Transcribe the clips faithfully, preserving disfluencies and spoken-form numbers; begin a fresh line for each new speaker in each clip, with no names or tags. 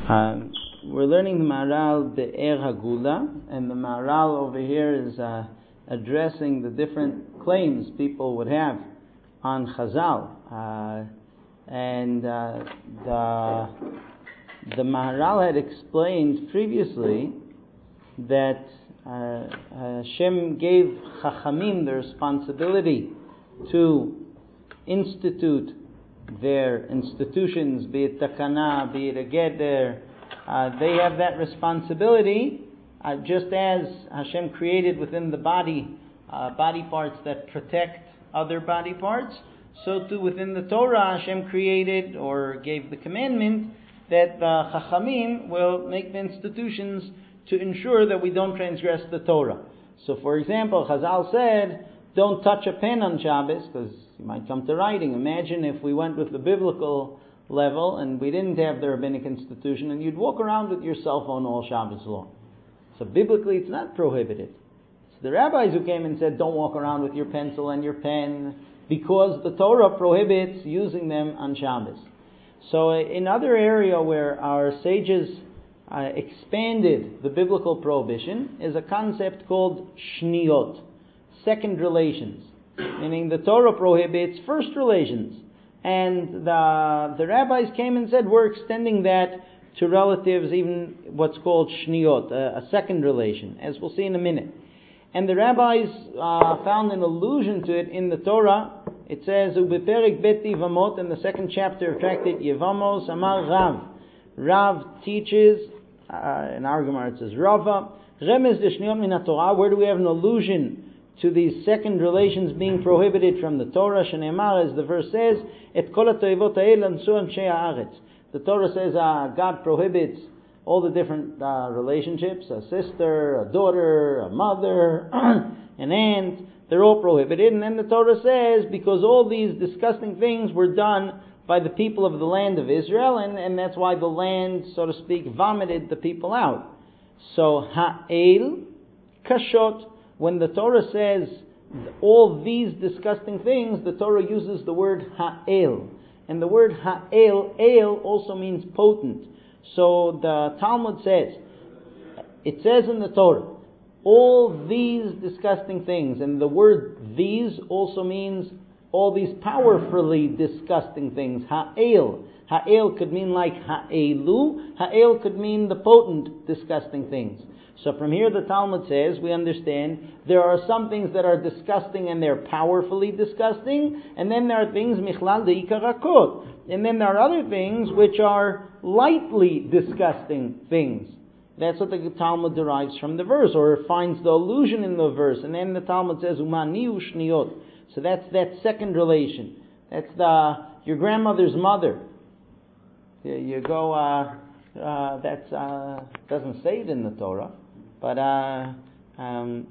Um, we're learning the Maharal Be'er Hagula, and the Maharal over here is uh, addressing the different claims people would have on Chazal. Uh, and uh, the the Maharal had explained previously that uh, Hashem gave Chachamim the responsibility to institute their institutions, be it takana, be it a geder. Uh, they have that responsibility, uh, just as Hashem created within the body uh, body parts that protect other body parts, so too within the Torah Hashem created or gave the commandment that the Chachamim will make the institutions to ensure that we don't transgress the Torah. So for example, Chazal said, don't touch a pen on Shabbos, because you might come to writing. Imagine if we went with the biblical level and we didn't have the rabbinic institution and you'd walk around with your cell phone all Shabbos long. So biblically it's not prohibited. It's the rabbis who came and said don't walk around with your pencil and your pen because the Torah prohibits using them on Shabbos. So another area where our sages uh, expanded the biblical prohibition is a concept called shniyot, second relations. Meaning the Torah prohibits first relations. And the the rabbis came and said, we're extending that to relatives, even what's called shniyot, a, a second relation, as we'll see in a minute. And the rabbis uh, found an allusion to it in the Torah. It says, Ubeperik beti vamot, in the second chapter of Tractate Yevamos, Amar Rav. Rav teaches, uh, in our Gemara it says, Rava, Remez de shniyot min Torah. Where do we have an allusion to these second relations being prohibited from the Torah? Shneimar, as the verse says, Et kol ha'toivot ha'el ansu anshei ha'aretz. The Torah says uh, God prohibits all the different uh, relationships, a sister, a daughter, a mother, an aunt, they're all prohibited. And then the Torah says, because all these disgusting things were done by the people of the land of Israel, and, and that's why the land, so to speak, vomited the people out. So, ha'el, kashot. When the Torah says all these disgusting things, the Torah uses the word ha'el. And the word ha'el, el also means potent. So the Talmud says, it says in the Torah, all these disgusting things. And the word these also means all these powerfully disgusting things. Ha'el. Ha'el could mean like ha'elu. Ha'el could mean the potent, disgusting things. So from here the Talmud says, we understand, there are some things that are disgusting and they're powerfully disgusting, and then there are things, michlal deikarakot, and then there are other things which are lightly disgusting things. That's what the Talmud derives from the verse, or finds the allusion in the verse, and then the Talmud says, umaniu shniyot. So that's that second relation. That's the your grandmother's mother. You, you go, uh, uh, that's, uh, doesn't say it in the Torah. But uh, um,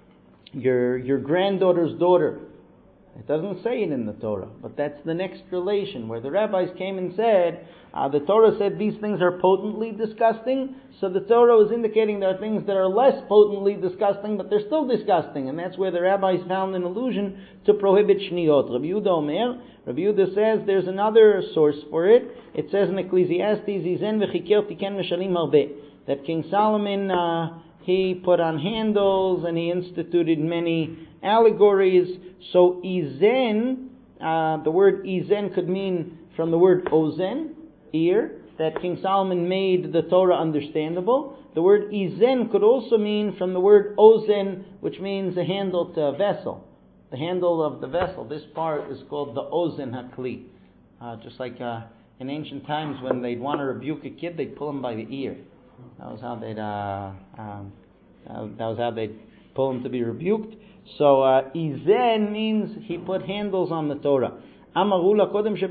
your your granddaughter's daughter, it doesn't say it in the Torah, but that's the next relation where the rabbis came and said, uh, the Torah said these things are potently disgusting, so the Torah was indicating there are things that are less potently disgusting, but they're still disgusting, and that's where the rabbis found an allusion to prohibit shniyot. Rabbi Yehuda Omer, Rabbi Yehuda says there's another source for it. It says in Ecclesiastes, Izen v'chiker tiken meshalim harbe, that King Solomon uh, he put on handles and he instituted many allegories. So izen, uh, the word izen could mean from the word ozen, ear, that King Solomon made the Torah understandable. The word izen could also mean from the word ozen, which means a handle to a vessel. The handle of the vessel. This part is called the ozen hakli. Uh, just like uh, in ancient times when they'd want to rebuke a kid, they'd pull him by the ear. That was how they'd uh, um, uh, that was how they'd pull him to be rebuked. So uh, izen means he put handles on the Torah. Ula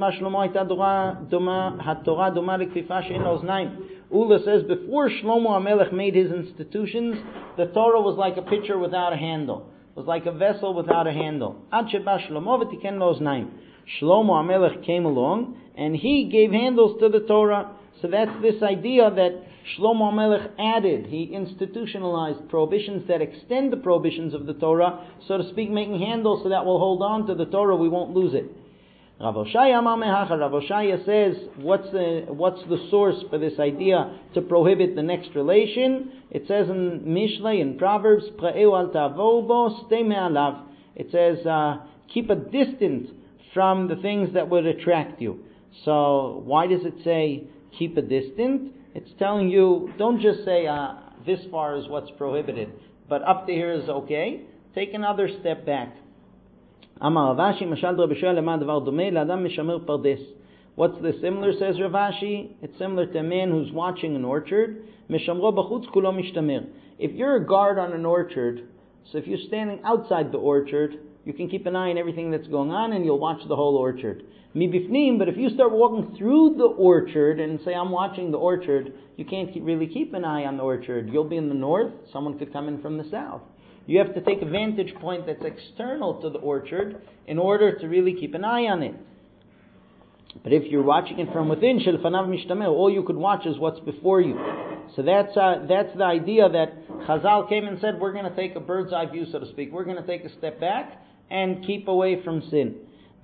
says before Shlomo HaMelech made his institutions, the Torah was like a pitcher without a handle. It was like a vessel without a handle. Ad sheba Shlomo v'tiken lo oznaim. Shlomo HaMelech came along and he gave handles to the Torah. So that's this idea that Shlomo HaMelech added. He institutionalized prohibitions that extend the prohibitions of the Torah, so to speak, making handles so that we'll hold on to the Torah, we won't lose it. Rav Oshaya Amar Mehacha. Rav Oshaya says, what's the what's the source for this idea to prohibit the next relation? It says in Mishlei, in Proverbs, Pra'eu al ta'avoru bo, stay me'alav. It says, uh, keep a distance from the things that would attract you. So why does it say keep a distance? It's telling you, don't just say uh, this far is what's prohibited, but up to here is okay. Take another step back. Amar Rav Ashi, Mashal Rabbi Shmuel lema davar domei la'adam mishamer pardes. What's the similar, says Rav Ashi? It's similar to a man who's watching an orchard. Mishamro b'chutz kulo mishtamer. If you're a guard on an orchard, so if you're standing outside the orchard, you can keep an eye on everything that's going on and you'll watch the whole orchard. Mi bifnim, but if you start walking through the orchard and say, I'm watching the orchard, you can't keep, really keep an eye on the orchard. You'll be in the north, someone could come in from the south. You have to take a vantage point that's external to the orchard in order to really keep an eye on it. But if you're watching it from within, shel fanav mishtamer, all you could watch is what's before you. So that's uh, that's the idea that Chazal came and said, we're going to take a bird's eye view, so to speak. We're going to take a step back and keep away from sin.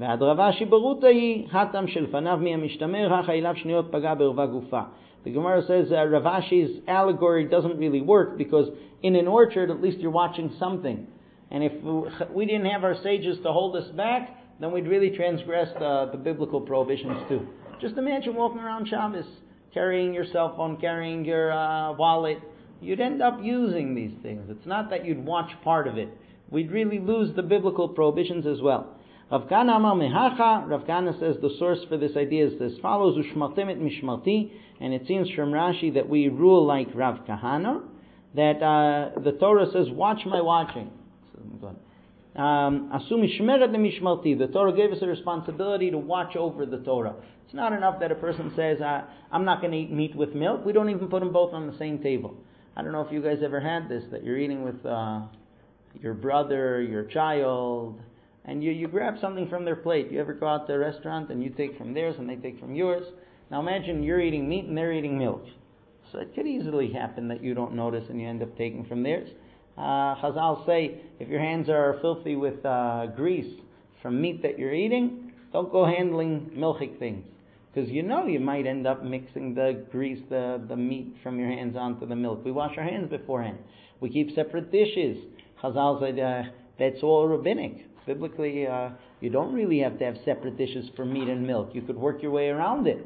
The Gemara says uh, Rav Ashi's allegory doesn't really work because in an orchard, at least you're watching something. And if we didn't have our sages to hold us back, then we'd really transgress the, the biblical prohibitions too. Just imagine walking around Shabbos, carrying your cell phone, carrying your uh, wallet. You'd end up using these things. It's not that you'd watch part of it. We'd really lose the biblical prohibitions as well. Rav Kahana Amar Mehacha. Rav Kahana says the source for this idea is as follows: Ushmartem et mishmarti, and it seems from Rashi that we rule like Rav Kahana, that uh, the Torah says, "Watch my watching." Um, Asu mishmeret mishmarti. The Torah gave us a responsibility to watch over the Torah. It's not enough that a person says, uh, "I'm not going to eat meat with milk." We don't even put them both on the same table. I don't know if you guys ever had this, that you're eating with uh, your brother, your child, and you, you grab something from their plate. You ever go out to a restaurant and you take from theirs and they take from yours? Now imagine you're eating meat and they're eating milk. So it could easily happen that you don't notice and you end up taking from theirs. Uh, Chazal say, if your hands are filthy with uh, grease from meat that you're eating, don't go handling milchik things. Because you know you might end up mixing the grease, the, the meat from your hands onto the milk. We wash our hands beforehand. We keep separate dishes. Chazal said uh, that's all rabbinic. Biblically, uh, you don't really have to have separate dishes for meat and milk. You could work your way around it.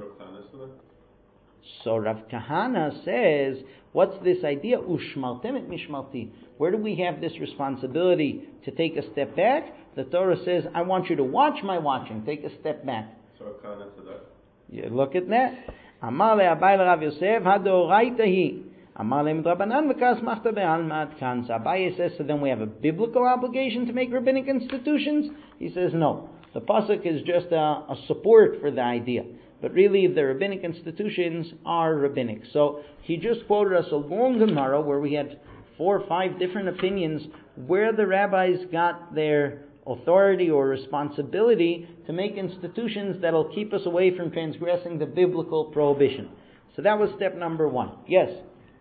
So Rav Kahana says, what's this idea? Ushmartem et mishmarti. Where do we have this responsibility to take a step back? The Torah says, I want you to watch my watching. Take a step back.
So Rav Kahana said that.
Yeah, look at that. Amar le'abai l'Rav Yosef hadoraita hi. Amar le'midrabanan v'kas machta be'almat kan. So Abaye says, so then we have a biblical obligation to make rabbinic institutions? He says, no. The pasuk is just a, a support for the idea. But really, the rabbinic institutions are rabbinic. So he just quoted us a long Gemara where we had four or five different opinions where the rabbis got their authority or responsibility to make institutions that'll keep us away from transgressing the biblical prohibition. So that was step number one. Yes?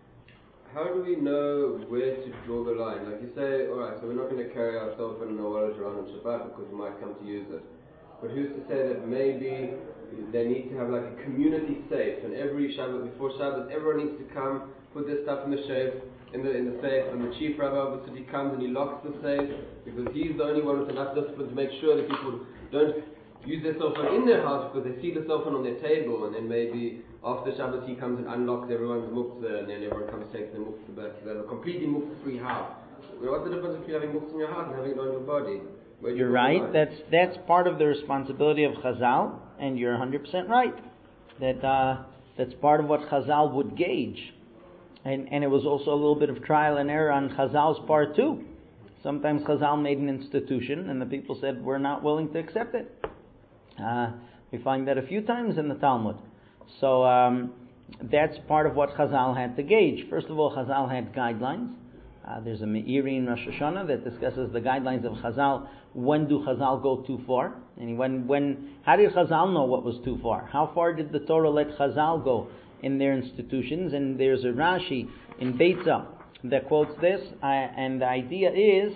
How do we know where to draw the line? Like you say, alright, so we're not going to carry our cell phone and our wallet around on Shabbat because we might come to use it. But who's to say that maybe they need to have like a community safe, and every Shabbat, before Shabbat, everyone needs to come, put their stuff in the safe, in the in the safe, and the chief rabbi of the city comes and he locks the safe because he's the only one with enough discipline to make sure that people don't use their cell phone in their house because they see the cell phone on their table, and then maybe after Shabbat he comes and unlocks everyone's muktzah, and then everyone comes and takes their muktzah back. So they have a completely muktzah-free house. What's the difference between having muktzah in your house and having it on your body?
You're right. That's that's part of the responsibility of Chazal, and you're one hundred percent right. That uh, that's part of what Chazal would gauge, and and it was also a little bit of trial and error on Chazal's part too. Sometimes Chazal made an institution, and the people said we're not willing to accept it. Uh, we find that a few times in the Talmud. So um, that's part of what Chazal had to gauge. First of all, Chazal had guidelines. Uh, there's a Meiri in Rosh Hashanah that discusses the guidelines of Chazal. When do Chazal go too far? And when, when, how did Chazal know what was too far? How far did the Torah let Chazal go in their institutions? And there's a Rashi in Beitzah that quotes this, uh, and the idea is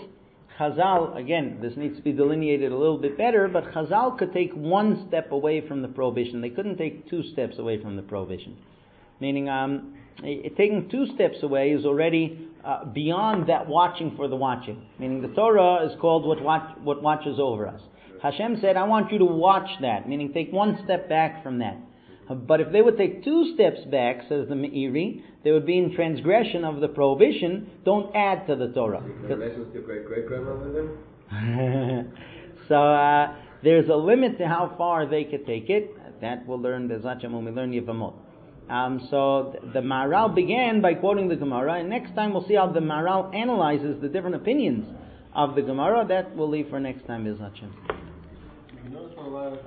Chazal, again, this needs to be delineated a little bit better, but Chazal could take one step away from the prohibition. They couldn't take two steps away from the prohibition. Meaning, um, taking two steps away is already uh, beyond that watching for the watching. Meaning, the Torah is called what watch, what watches over us. Hashem said, I want you to watch that. Meaning, take one step back from that. But if they would take two steps back, says the Meiri, they would be in transgression of the prohibition. Don't add to the Torah.
You can relate with your great great grandmother then?
So uh, there's a limit to how far they could take it. That we'll learn Bezat Hashem when we learn Yevamot. Um, so th- the Maharal began by quoting the Gemara, and next time we'll see how the Maharal analyzes the different opinions of the Gemara. That we'll leave for next time, Bezat Hashem.